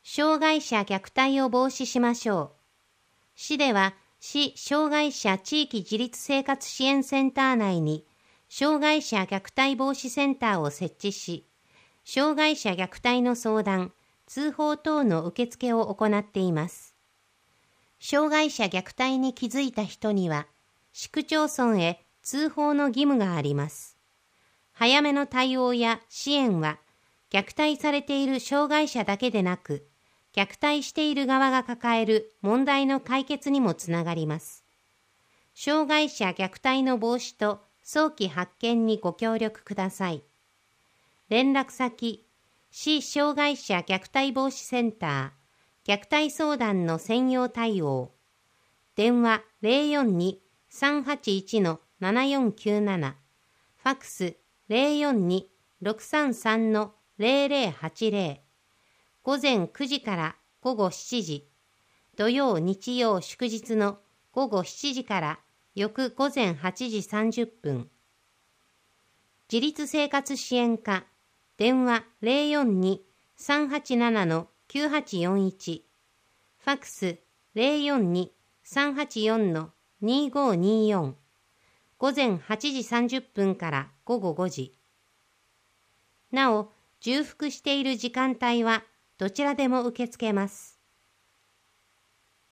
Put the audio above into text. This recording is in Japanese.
障害者虐待を防止しましょう。市では、市障害者地域自立生活支援センター内に、障害者虐待防止センターを設置し、障害者虐待の相談、通報等の受付を行っています。障害者虐待に気づいた人には、市区町村へ通報の義務があります。早めの対応や支援は、虐待されている障害者だけでなく、虐待している側が抱える問題の解決にもつながります。障害者虐待の防止と早期発見にご協力ください。連絡先、市障害者虐待防止センター、虐待相談の専用対応。電話042-381-7497、ファクス042-633-0080、午前9時から午後7時、土曜日曜祝日の午後7時から翌午前8時30分。自立生活支援課、電話042-387-9841、ファクス042-384-2524、午前8時30分から午後5時。なお、重複している時間帯はどちらでも受け付けます。